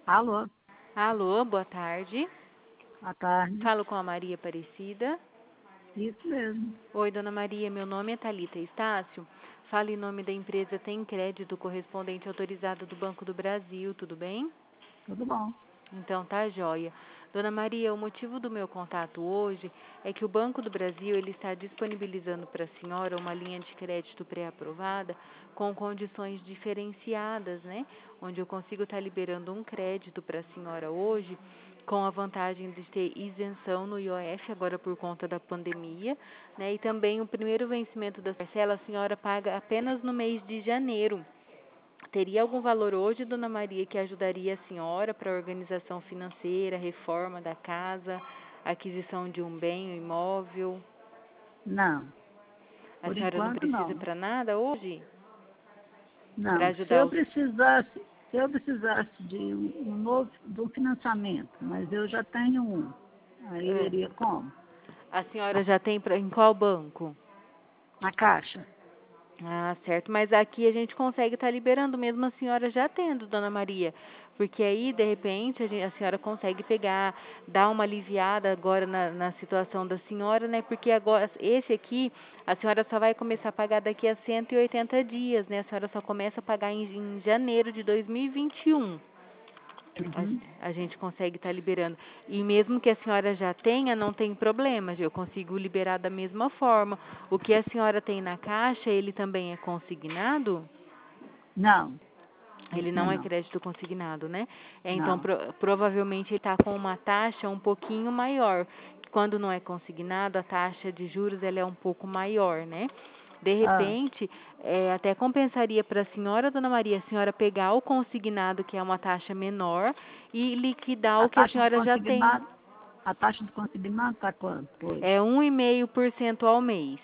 Alô, Alô, boa tarde. boa tarde. Falo com a Maria Aparecida. Isso mesmo. Oi, dona Maria, meu nome é Thalita Estácio. Falo em nome da empresa Tem Crédito Correspondente Autorizado do Banco do Brasil, tudo bem? Tudo bom. Então tá joia. Dona Maria, o motivo do meu contato hoje é que o Banco do Brasil ele está disponibilizando para a senhora uma linha de crédito pré-aprovada com condições diferenciadas, né? Onde eu consigo estar liberando um crédito para a senhora hoje com a vantagem de ter isenção no IOF agora por conta da pandemia, né? E também o primeiro vencimento da parcela a senhora paga apenas no mês de janeiro. Teria algum valor hoje, dona Maria, que ajudaria a senhora para a organização financeira, reforma da casa, aquisição de um bem, um imóvel? Não, A por senhora não enquanto precisa não. para nada hoje? Para Não, se ajudar eu os... precisasse, se eu precisasse de um financiamento, mas eu já tenho um. Aí eu Ah, iria como? a senhora já tem em qual banco? Na caixa. Ah, certo. Mas aqui a gente consegue estar liberando, mesmo a senhora já tendo, dona Maria. Porque aí, de repente, a senhora consegue pegar, dar uma aliviada agora na situação da senhora, né? Porque agora, esse aqui, a senhora só vai começar a pagar daqui a 180 dias, né? A senhora só começa a pagar em janeiro de 2021. Uhum. A gente consegue estar liberando. E mesmo que a senhora já tenha, não tem problema, eu consigo liberar da mesma forma. O que a senhora tem na caixa, ele também é consignado? Não, Ele esse não é não. crédito consignado, né? Então, Não. provavelmente ele está com uma taxa um pouquinho maior. Quando não é consignado, a taxa de juros ela é um pouco maior, né? De Ah, repente, até compensaria para a senhora, dona Maria, a senhora pegar o consignado, que é uma taxa menor, e liquidar a o que a taxa do senhora já tem. consignado, a taxa do consignado está quanto hoje? É 1,5% ao mês,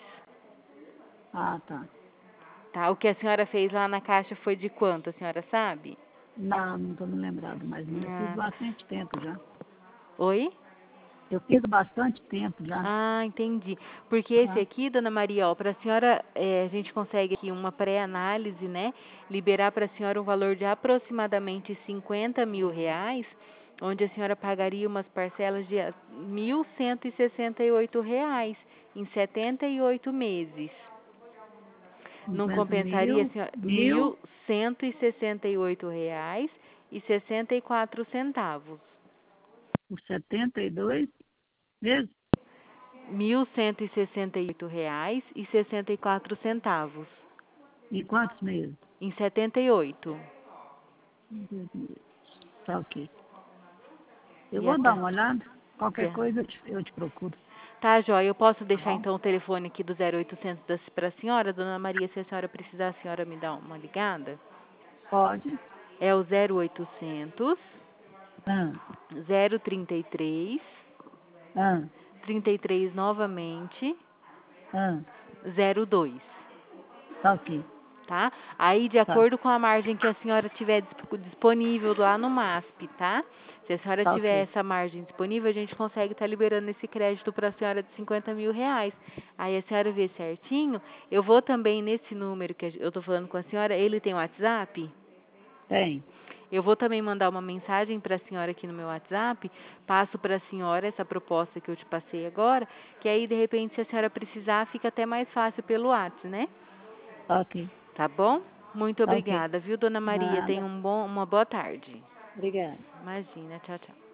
Ah, tá. tá? O que a senhora fez lá na caixa foi de quanto, a senhora sabe? Não estou me lembrado mais não. Eu fiz Ah, bastante tempo já. oi? Eu fiz bastante tempo já. Ah, entendi. Porque esse Tá? aqui, dona Maria, ó, para a senhora, a gente consegue aqui uma pré-análise, né? Liberar para a senhora um valor de aproximadamente R$ 50.000, onde a senhora pagaria umas parcelas de R$ 1.168 em 78 meses. Não 50 compensaria, mil, senhora, mil, R$ 1.168,64. por 72 meses. R$ 1.168,64 E quantos meses? em 78. 2 meses. Tá ok. Eu E vou dar até. uma olhada. Qualquer de- coisa eu te procuro. Tá, joia. Eu posso Tá deixar bom? então o telefone aqui do 0800 para a senhora, dona Maria, se a senhora precisar, a senhora me dá uma ligada. Pode. É o 0800 Ah, 033 ah, 33 novamente ah. 02. Tá ok. Tá? Aí, de Tá. acordo com a margem que a senhora tiver disponível lá no MASP, tá? Se a senhora Tá tiver ok. essa margem disponível, a gente consegue estar liberando esse crédito para a senhora de R$ 50.000. Aí a senhora vê certinho. Eu vou também nesse número que eu tô falando com a senhora, ele tem WhatsApp? Tem. Eu vou também mandar uma mensagem para a senhora aqui no meu WhatsApp, passo para a senhora essa proposta que eu te passei agora, que aí de repente se a senhora precisar, fica até mais fácil pelo WhatsApp, né? Tá ok. Tá bom? Muito Tá ok. obrigada, viu, dona Maria? Tenha Nada. uma boa tarde. Obrigada. Imagina, tchau, tchau.